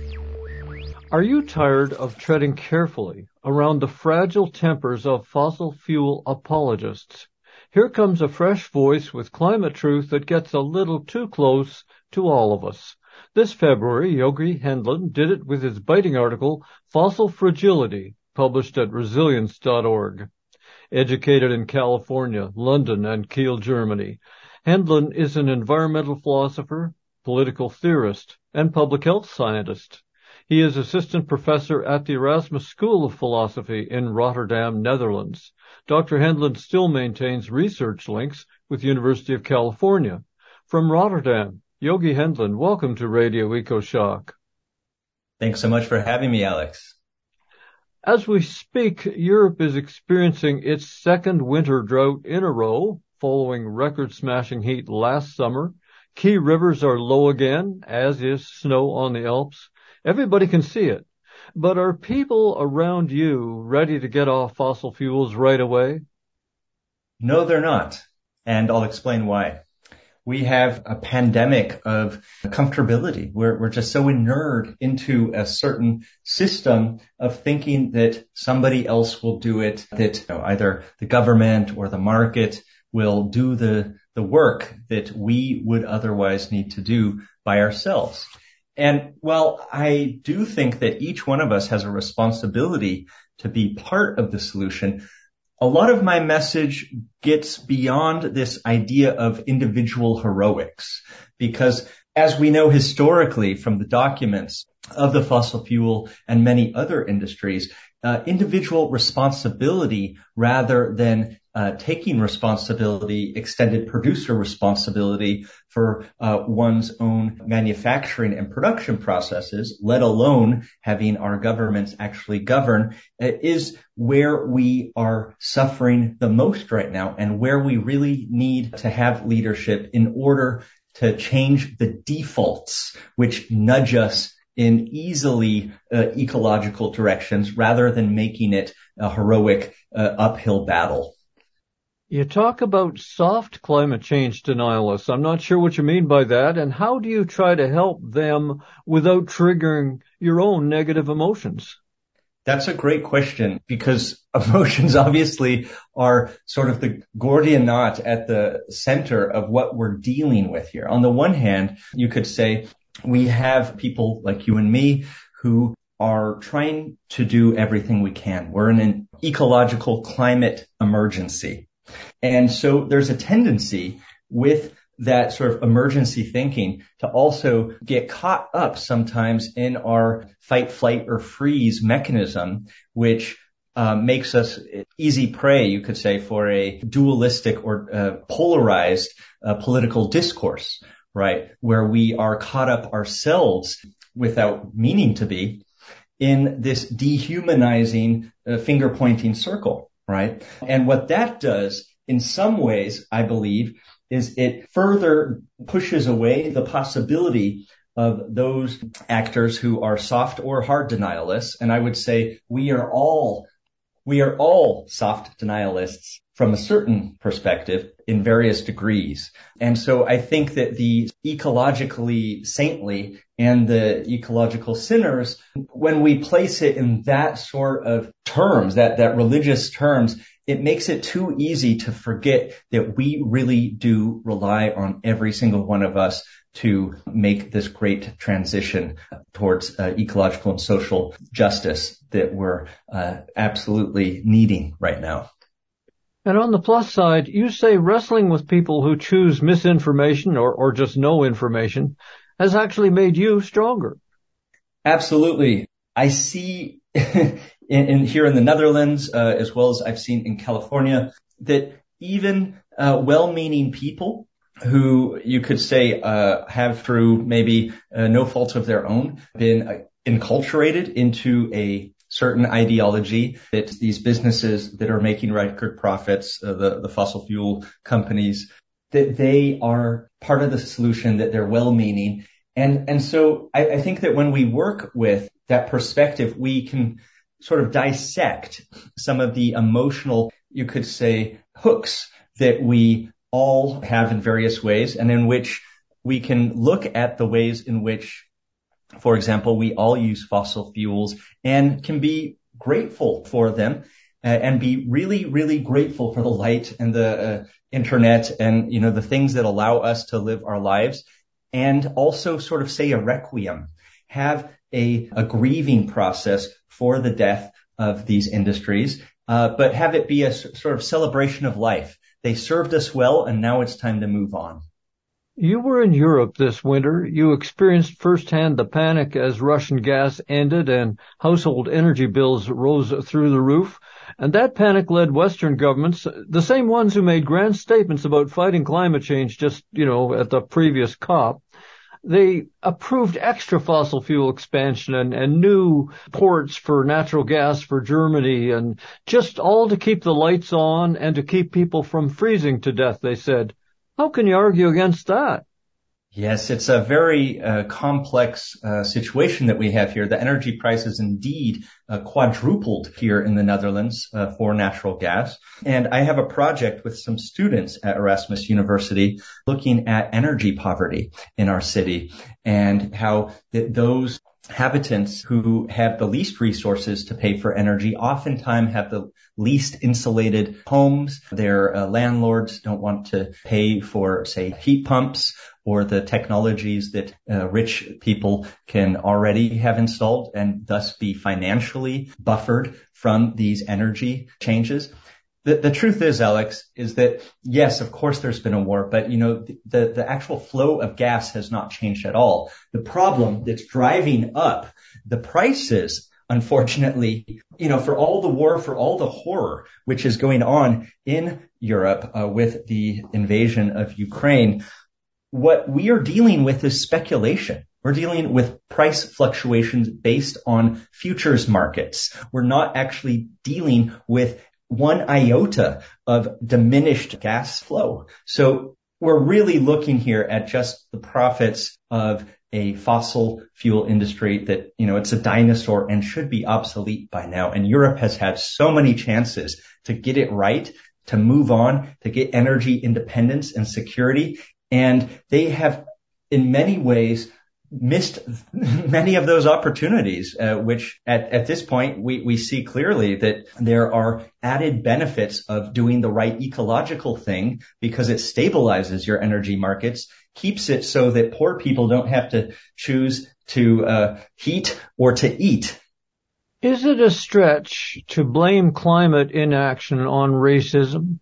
Are you tired of treading carefully around the fragile tempers of fossil fuel apologists? Here comes a fresh voice with climate truth that gets a little too close to all of us. This February, Yogi Hendlin did it with his biting article, Fossil Fragility, published at resilience dot org. Educated in California, London, and Kiel, Germany, Hendlin is an environmental philosopher, political theorist, and public health scientist. He is assistant professor at the Erasmus School of Philosophy in Rotterdam, Netherlands. Doctor Hendlin still maintains research links with University of California. From Rotterdam, Yogi Hendlin, welcome to Radio EcoShock. Thanks so much for having me, Alex. As we speak, Europe is experiencing its second winter drought in a row, following record-smashing heat last summer. Key rivers are low again, as is snow on the Alps. Everybody can see it. But are people around you ready to get off fossil fuels right away? No, they're not. And I'll explain why. We have a pandemic of comfortability. We're, we're just so inured into a certain system of thinking that somebody else will do it, that you know, either the government or the market will do the, the work that we would otherwise need to do by ourselves. And while I do think that each one of us has a responsibility to be part of the solution, a lot of my message gets beyond this idea of individual heroics, because as we know historically from the documents of the fossil fuel and many other industries, uh, individual responsibility rather than uh, taking responsibility, extended producer responsibility for uh, one's own manufacturing and production processes, let alone having our governments actually govern, uh, is where we are suffering the most right now and where we really need to have leadership in order to change the defaults which nudge us in easily uh, ecological directions rather than making it a heroic uh, uphill battle. You talk about soft climate change denialists. I'm not sure what you mean by that. And how do you try to help them without triggering your own negative emotions? That's a great question, because emotions obviously are sort of the Gordian knot at the center of what we're dealing with here. On the one hand, you could say we have people like you and me who are trying to do everything we can. We're in an ecological climate emergency. And so there's a tendency with that sort of emergency thinking to also get caught up sometimes in our fight, flight, or freeze mechanism, which uh, makes us easy prey, you could say, for a dualistic or uh, polarized uh, political discourse, right? Where we are caught up ourselves without meaning to be in this dehumanizing uh, finger-pointing circle, right? And what that does in some ways, I believe, is it further pushes away the possibility of those actors who are soft or hard denialists. And I would say we are all, we are all soft denialists from a certain perspective in various degrees. And so I think that the ecologically saintly and the ecological sinners, when we place it in that sort of terms, that, that religious terms, it makes it too easy to forget that we really do rely on every single one of us to make this great transition towards uh, ecological and social justice that we're uh, absolutely needing right now. And on the plus side, you say wrestling with people who choose misinformation or, or just no information has actually made you stronger. Absolutely. I see in, in here in the Netherlands, uh, as well as I've seen in California, that even uh, well-meaning people who you could say uh, have through maybe uh, no fault of their own been uh, enculturated into a certain ideology that these businesses that are making record profits, uh, the, the fossil fuel companies, that they are part of the solution, that they're well-meaning. And, and so I, I think that when we work with that perspective, we can sort of dissect some of the emotional, you could say, hooks that we all have in various ways, and in which we can look at the ways in which, for example, we all use fossil fuels and can be grateful for them uh, and be really, really grateful for the light and the uh, internet and, you know, the things that allow us to live our lives, and also sort of say a requiem, have a, a grieving process for the death of these industries, uh, but have it be a s- sort of celebration of life. They served us well, and now it's time to move on. You were in Europe this winter. You experienced firsthand the panic as Russian gas ended and household energy bills rose through the roof. And that panic led Western governments, the same ones who made grand statements about fighting climate change just, you know, at the previous COP. They approved extra fossil fuel expansion and, and new ports for natural gas for Germany, and just all to keep the lights on and to keep people from freezing to death, they said. How can you argue against that? Yes, it's a very uh, complex uh, situation that we have here. The energy prices indeed uh, quadrupled here in the Netherlands uh, for natural gas. And I have a project with some students at Erasmus University looking at energy poverty in our city and how th- those habitants who have the least resources to pay for energy oftentimes have the least insulated homes. Their uh, landlords don't want to pay for, say, heat pumps or the technologies that uh, rich people can already have installed, and thus be financially buffered from these energy changes. The, the truth is, Alex, is that, yes, of course there's been a war, but, you know, the, the, the actual flow of gas has not changed at all. The problem that's driving up the prices unfortunately, you know, for all the war, for all the horror which is going on in Europe uh, with the invasion of Ukraine, what we are dealing with is speculation. We're dealing with price fluctuations based on futures markets. We're not actually dealing with one iota of diminished gas flow. So we're really looking here at just the profits of a fossil fuel industry that, you know, it's a dinosaur and should be obsolete by now. And Europe has had so many chances to get it right, to move on, to get energy independence and security. And they have, in many ways, missed many of those opportunities, uh, which at, at this point, we, we see clearly that there are added benefits of doing the right ecological thing because it stabilizes your energy markets, keeps it so that poor people don't have to choose to uh, heat or to eat. Is it a stretch to blame climate inaction on racism?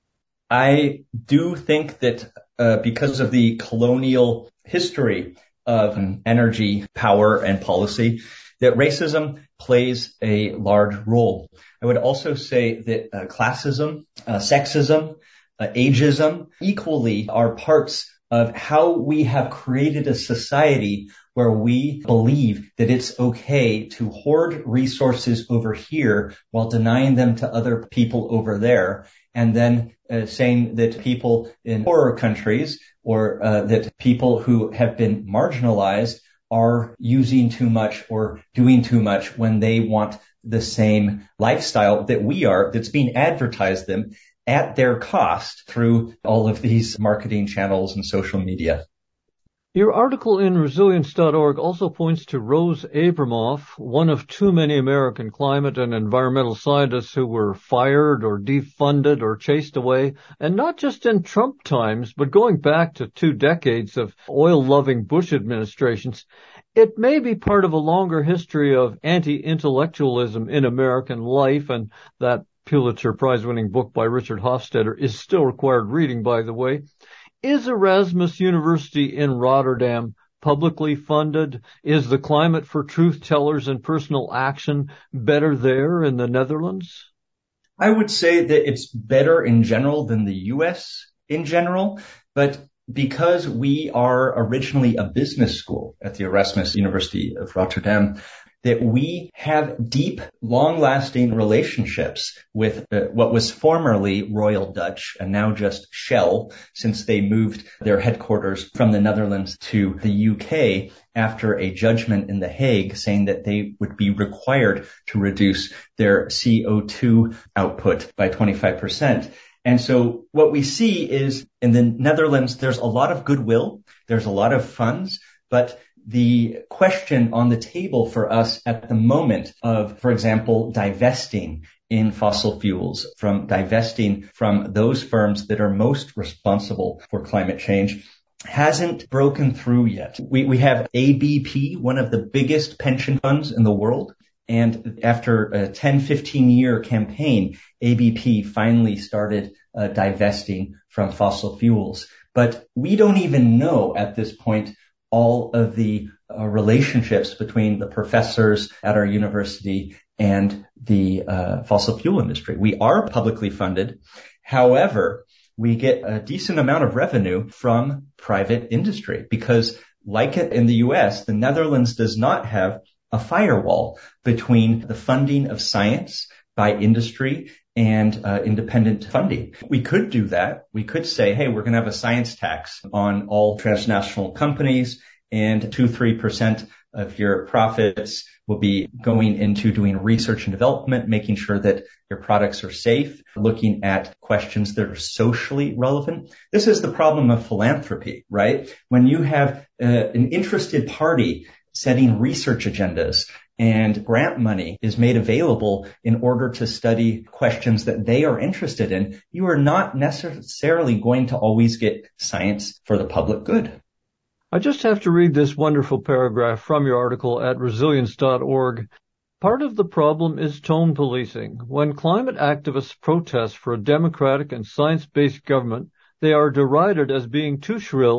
I do think that uh, because of the colonial history of energy, power, and policy, that racism plays a large role. I would also say that uh, classism, uh, sexism, uh, ageism equally are parts of how we have created a society where we believe that it's okay to hoard resources over here while denying them to other people over there, and then uh, saying that people in poorer countries or uh, that people who have been marginalized are using too much or doing too much when they want the same lifestyle that we are, that's being advertised them at their cost through all of these marketing channels and social media. Your article in resilience dot org also points to Rose Abramoff, one of too many American climate and environmental scientists who were fired or defunded or chased away, and not just in Trump times, but going back to two decades of oil-loving Bush administrations. It may be part of a longer history of anti-intellectualism in American life, and that Pulitzer Prize-winning book by Richard Hofstadter is still required reading, by the way. Is Erasmus University in Rotterdam publicly funded? Is the climate for truth tellers and personal action better there in the Netherlands? I would say that it's better in general than the U S in general, but because we are originally a business school at the Erasmus University of Rotterdam, that we have deep, long-lasting relationships with uh, what was formerly Royal Dutch and now just Shell, since they moved their headquarters from the Netherlands to the U K after a judgment in The Hague saying that they would be required to reduce their C O two output by twenty-five percent. And so what we see is in the Netherlands, there's a lot of goodwill, there's a lot of funds, but the question on the table for us at the moment of, for example, divesting in fossil fuels, from divesting from those firms that are most responsible for climate change, hasn't broken through yet. We, we have A B P, one of the biggest pension funds in the world. And after a ten, fifteen year campaign, A B P finally started uh, divesting from fossil fuels. But we don't even know at this point all of the uh, relationships between the professors at our university and the uh, fossil fuel industry. We are publicly funded. However, we get a decent amount of revenue from private industry because, like it in the U S, the Netherlands does not have a firewall between the funding of science by industry and uh, independent funding. We could do that. We could say, hey, we're going to have a science tax on all transnational companies, and two, three percent of your profits will be going into doing research and development, making sure that your products are safe, looking at questions that are socially relevant. This is the problem of philanthropy, right? When you have uh, an interested party setting research agendas and grant money is made available in order to study questions that they are interested in, you are not necessarily going to always get science for the public good. I just have to read this wonderful paragraph from your article at resilience dot org. Part of the problem is tone policing. When climate activists protest for a democratic and science-based government, they are derided as being too shrill,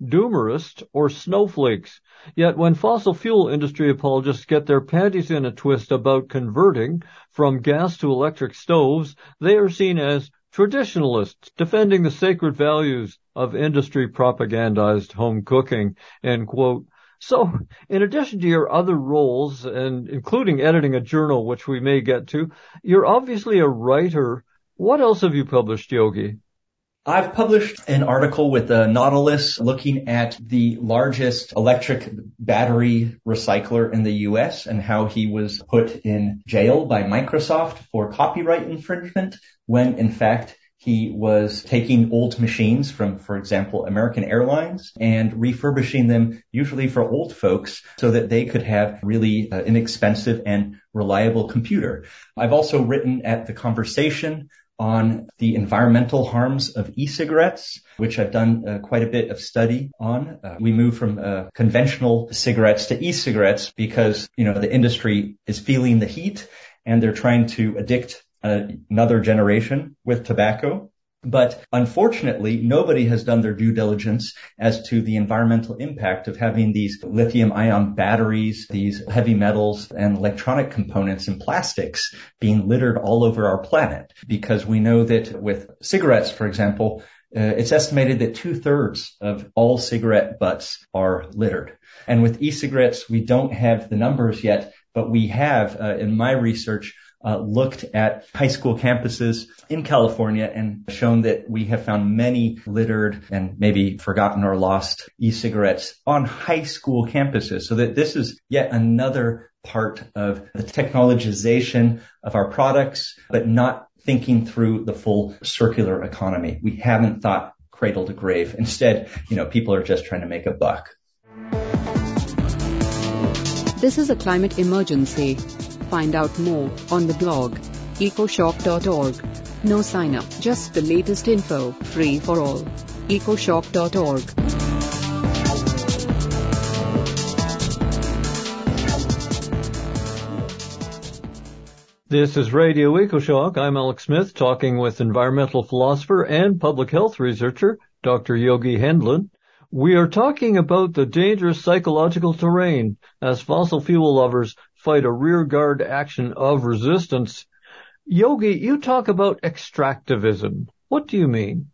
doomerists, or snowflakes. Yet when fossil fuel industry apologists get their panties in a twist about converting from gas to electric stoves, they are seen as traditionalists defending the sacred values of industry propagandized home cooking, end quote. So, in addition to your other roles, and including editing a journal, which we may get to, you're obviously a writer. What else have you published, Yogi? I've published an article with uh, Nautilus looking at the largest electric battery recycler in the U S and how he was put in jail by Microsoft for copyright infringement when, in fact, he was taking old machines from, for example, American Airlines and refurbishing them, usually for old folks, so that they could have really uh, inexpensive and reliable computer. I've also written at The Conversation on the environmental harms of e-cigarettes, which I've done uh, quite a bit of study on. Uh, we moved from uh, conventional cigarettes to e-cigarettes because, you know, the industry is feeling the heat and they're trying to addict uh, another generation with tobacco. But unfortunately, nobody has done their due diligence as to the environmental impact of having these lithium-ion batteries, these heavy metals and electronic components and plastics being littered all over our planet. Because we know that with cigarettes, for example, uh, it's estimated that two-thirds of all cigarette butts are littered. And with e-cigarettes, we don't have the numbers yet, but we have, uh, in my research, Uh, looked at high school campuses in California and shown that we have found many littered and maybe forgotten or lost e-cigarettes on high school campuses. So that this is yet another part of the technologization of our products, but not thinking through the full circular economy. We haven't thought cradle to grave. Instead, you know, people are just trying to make a buck. This is a climate emergency. Find out more on the blog ecoshock dot org. No sign up, just the latest info, free for all. ecoshock dot org. This is Radio EcoShock. I'm Alex Smith, talking with environmental philosopher and public health researcher, Doctor Yogi Hendlin. We are talking about the dangerous psychological terrain as fossil fuel lovers fight a rearguard action of resistance. Yogi, you talk about extractivism. What do you mean?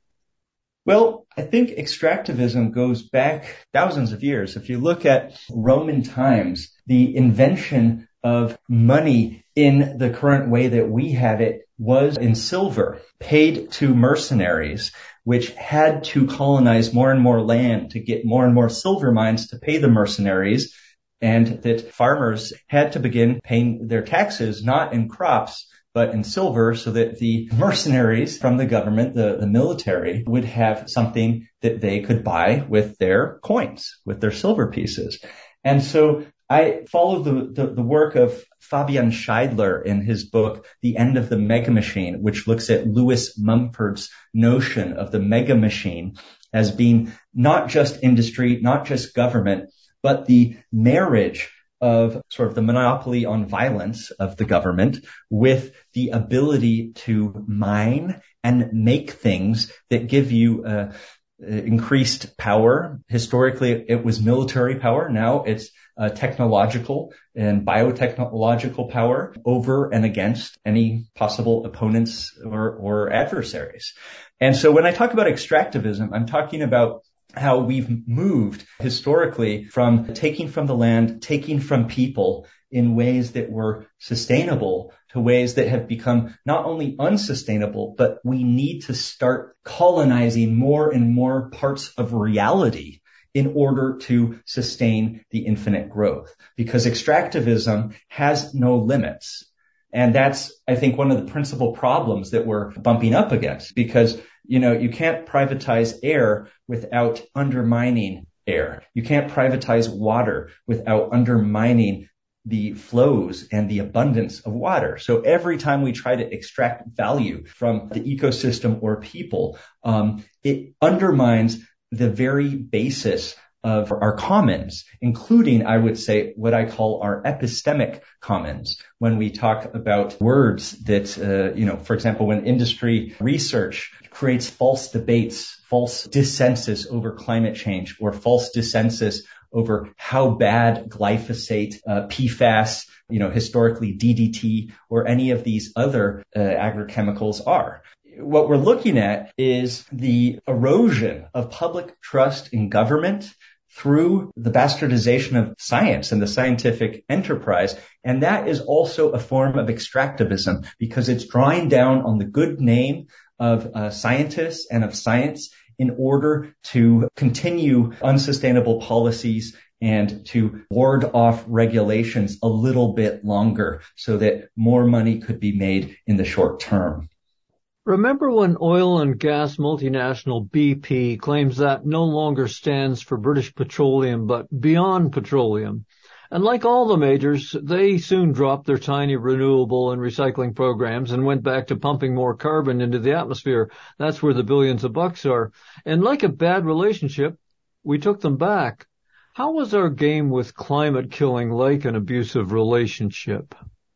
Well, I think extractivism goes back thousands of years. If you look at Roman times, the invention of money in the current way that we have it was in silver, paid to mercenaries, which had to colonize more and more land to get more and more silver mines to pay the mercenaries, and that farmers had to begin paying their taxes not in crops, but in silver, so that the mercenaries from the government, the, the military, would have something that they could buy with their coins, with their silver pieces. And so I follow the, the, the work of Fabian Scheidler in his book, The End of the Mega Machine, which looks at Lewis Mumford's notion of the mega machine as being not just industry, not just government, but the marriage of sort of the monopoly on violence of the government with the ability to mine and make things that give you uh, increased power. Historically, it was military power. Now it's uh, technological and biotechnological power over and against any possible opponents or, or adversaries. And so when I talk about extractivism, I'm talking about how we've moved historically from taking from the land, taking from people in ways that were sustainable to ways that have become not only unsustainable, but we need to start colonizing more and more parts of reality in order to sustain the infinite growth, because extractivism has no limits. And that's, I think, one of the principal problems that we're bumping up against, because, you know, you can't privatize air without undermining air. You can't privatize water without undermining the flows and the abundance of water. So every time we try to extract value from the ecosystem or people, um, it undermines the very basis of our commons, including, I would say, what I call our epistemic commons. When we talk about words that, uh, you know, for example, when industry research creates false debates, false dissensus over climate change, or false dissensus over how bad glyphosate, uh, P FAS, you know, historically D D T, or any of these other uh, agrochemicals are. What we're looking at is the erosion of public trust in government through the bastardization of science and the scientific enterprise. And that is also a form of extractivism, because it's drawing down on the good name of uh, scientists and of science in order to continue unsustainable policies and to ward off regulations a little bit longer so that more money could be made in the short term. Remember when oil and gas multinational B P claims that no longer stands for British Petroleum but Beyond Petroleum? And like all the majors, they soon dropped their tiny renewable and recycling programs and went back to pumping more carbon into the atmosphere. That's where the billions of bucks are. And like a bad relationship, we took them back. How was our game with climate killing like an abusive relationship?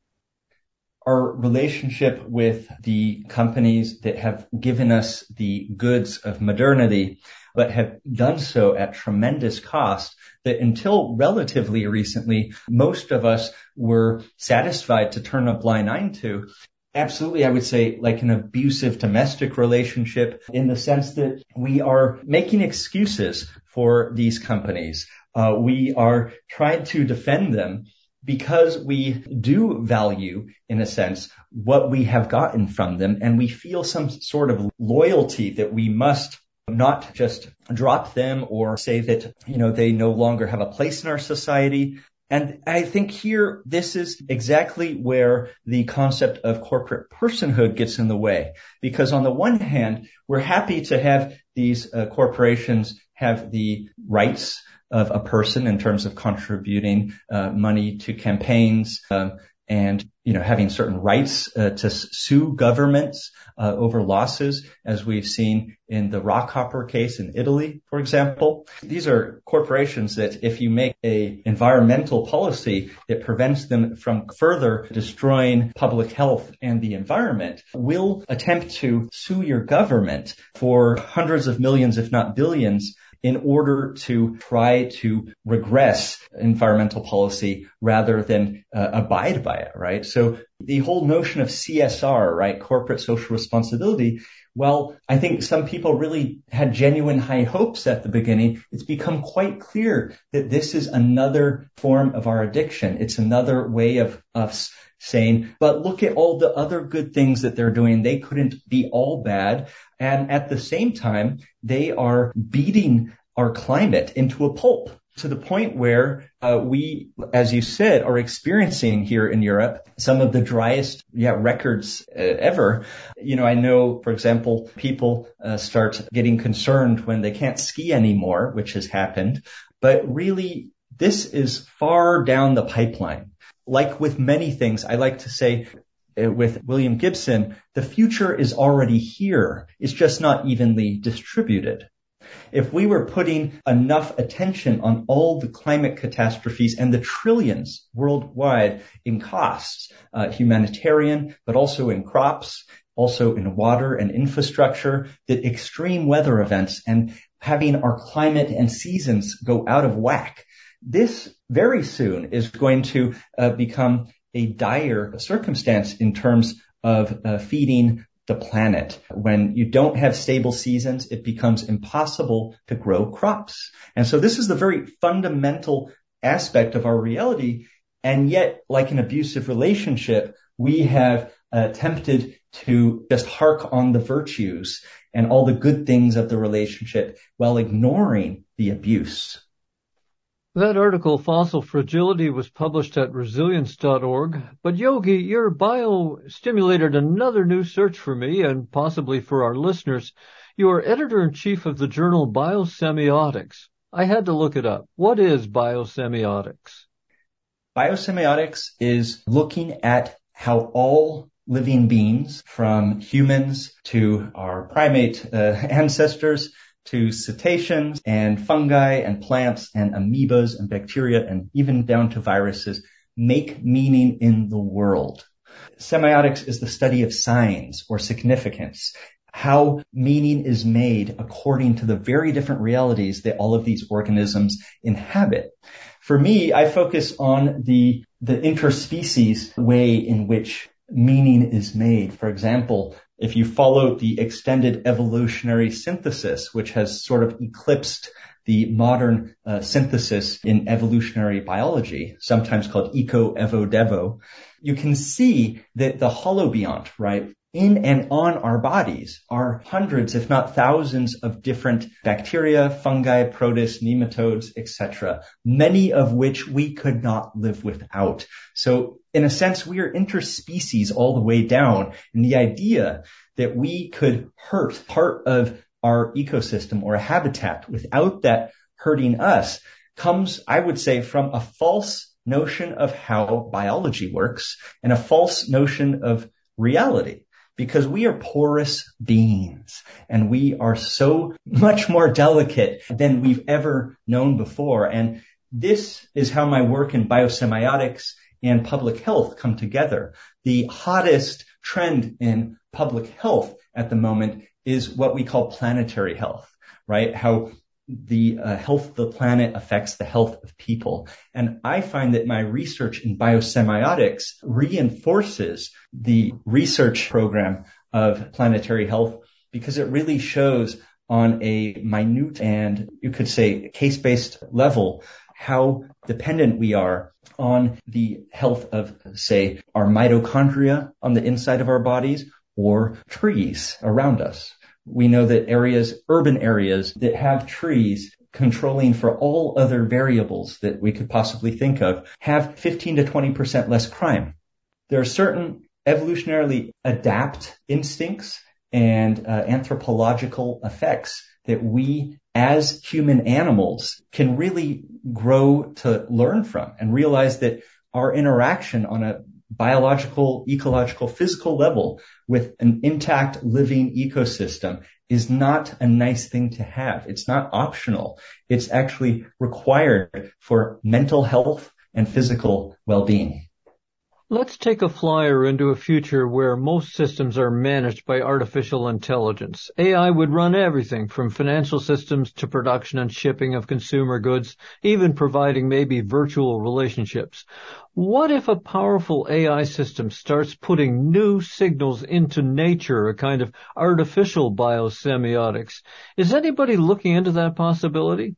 Our relationship with the companies that have given us the goods of modernity, but have done so at tremendous cost, that until relatively recently, most of us were satisfied to turn a blind eye to. Absolutely, I would say like an abusive domestic relationship, in the sense that we are making excuses for these companies. Uh, we are trying to defend them because we do value, in a sense, what we have gotten from them, and we feel some sort of loyalty that we must not just drop them or say that, you know, they no longer have a place in our society. And I think here, this is exactly where the concept of corporate personhood gets in the way. Because on the one hand, we're happy to have these uh, corporations have the rights of a person in terms of contributing uh, money to campaigns, um, and, you know, having certain rights uh, to sue governments uh, over losses, as we've seen in the Rockhopper case in Italy, for example. These are corporations that if you make a environmental policy that prevents them from further destroying public health and the environment, will attempt to sue your government for hundreds of millions, if not billions, in order to try to regress environmental policy rather than uh, abide by it, right? So the whole notion of C S R, right, corporate social responsibility, well, I think some people really had genuine high hopes at the beginning. It's become quite clear that this is another form of our addiction. It's another way of us saying, but look at all the other good things that they're doing. They couldn't be all bad. And at the same time, they are beating our climate into a pulp, to the point where uh, we, as you said, are experiencing here in Europe some of the driest yeah, records uh, ever. You know, I know, for example, people uh, start getting concerned when they can't ski anymore, which has happened. But really, this is far down the pipeline. Like with many things, I like to say uh, with William Gibson, the future is already here. It's just not evenly distributed. If we were putting enough attention on all the climate catastrophes and the trillions worldwide in costs, uh, humanitarian, but also in crops, also in water and infrastructure, that extreme weather events and having our climate and seasons go out of whack, this very soon is going to uh, become a dire circumstance in terms of uh, feeding the planet. When you don't have stable seasons, it becomes impossible to grow crops. And so this is the very fundamental aspect of our reality. And yet, like an abusive relationship, we have attempted to just hark on the virtues and all the good things of the relationship while ignoring the abuse. That article, Fossil Fragility, was published at resilience dot org. But Yogi, your bio stimulated another new search for me and possibly for our listeners. You are editor-in-chief of the journal Biosemiotics. I had to look it up. What is biosemiotics? Biosemiotics is looking at how all living beings, from humans to our primate uh, ancestors to cetaceans and fungi and plants and amoebas and bacteria and even down to viruses make meaning in the world. Semiotics is the study of signs or significance, how meaning is made according to the very different realities that all of these organisms inhabit. For me, I focus on the, the interspecies way in which meaning is made. For example, if you follow the extended evolutionary synthesis, which has sort of eclipsed the modern uh, synthesis in evolutionary biology, sometimes called eco-evo-devo, you can see that the holobiont, right, in and on our bodies are hundreds, if not thousands, of different bacteria, fungi, protists, nematodes, et cetera, many of which we could not live without. So in a sense, we are interspecies all the way down. And the idea that we could hurt part of our ecosystem or a habitat without that hurting us comes, I would say, from a false notion of how biology works and a false notion of reality. Because we are porous beings and we are so much more delicate than we've ever known before. And this is how my work in biosemiotics and public health come together. The hottest trend in public health at the moment is what we call planetary health, right? How the uh, health of the planet affects the health of people. And I find that my research in biosemiotics reinforces the research program of planetary health because it really shows on a minute and you could say case-based level how dependent we are on the health of, say, our mitochondria on the inside of our bodies or trees around us. We know that areas, urban areas that have trees controlling for all other variables that we could possibly think of have fifteen to twenty percent less crime. There are certain evolutionarily adapt instincts and uh, anthropological effects that we as human animals can really grow to learn from and realize that our interaction on a biological, ecological, physical level with an intact living ecosystem is not a nice thing to have. It's not optional. It's actually required for mental health and physical well-being. Let's take a flyer into a future where most systems are managed by artificial intelligence. A I would run everything from financial systems to production and shipping of consumer goods, even providing maybe virtual relationships. What if a powerful A I system starts putting new signals into nature, a kind of artificial biosemiotics? Is anybody looking into that possibility?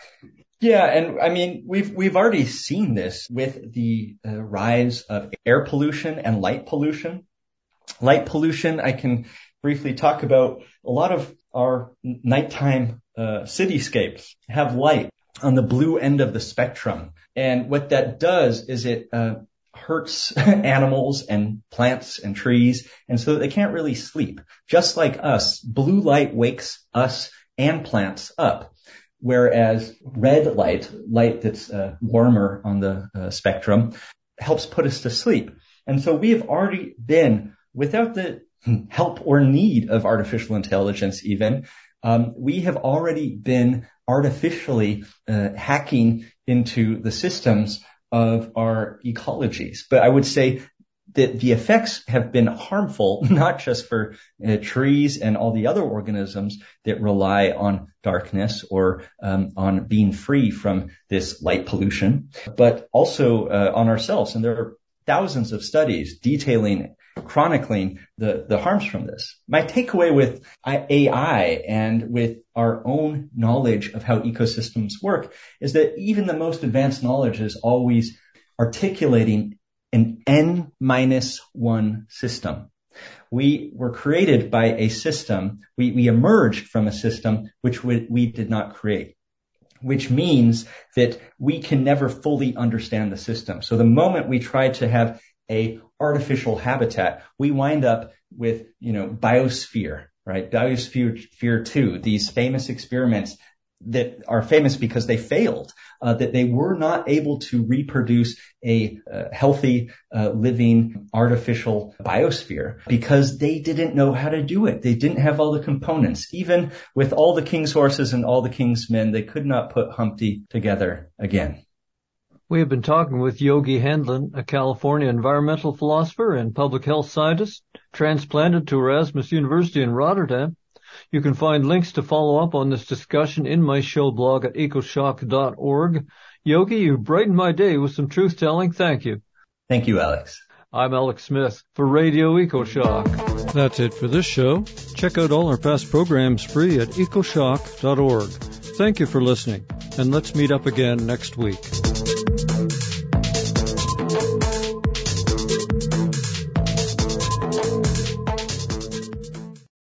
Yeah, and I mean, we've we've already seen this with the uh, rise of air pollution and light pollution. Light pollution, I can briefly talk about. A lot of our nighttime uh, cityscapes have light on the blue end of the spectrum. And what that does is it uh, hurts animals and plants and trees, and so they can't really sleep. Just like us, blue light wakes us and plants up. Whereas red light, light that's uh, warmer on the uh, spectrum, helps put us to sleep. And so we have already been, without the help or need of artificial intelligence even, um, we have already been artificially uh, hacking into the systems of our ecologies. But I would say that the effects have been harmful, not just for uh, trees and all the other organisms that rely on darkness or um, on being free from this light pollution, but also uh, on ourselves. And there are thousands of studies detailing, chronicling the, the harms from this. My takeaway with A I and with our own knowledge of how ecosystems work is that even the most advanced knowledge is always articulating an N minus one system. We were created by a system. We, we emerged from a system which we, we did not create, which means that we can never fully understand the system. So the moment we try to have a artificial habitat, we wind up with, you know, biosphere, right? Biosphere two, these famous experiments that are famous because they failed, uh, that they were not able to reproduce a uh, healthy, uh, living, artificial biosphere because they didn't know how to do it. They didn't have all the components. Even with all the king's horses and all the king's men, they could not put Humpty together again. We have been talking with Yogi Handlin, a California environmental philosopher and public health scientist, transplanted to Erasmus University in Rotterdam. You can find links to follow up on this discussion in my show blog at ecoshock dot org. Yogi, you brightened my day with some truth-telling. Thank you. Thank you, Alex. I'm Alex Smith for Radio EcoShock. That's it for this show. Check out all our past programs free at ecoshock dot org. Thank you for listening, and let's meet up again next week.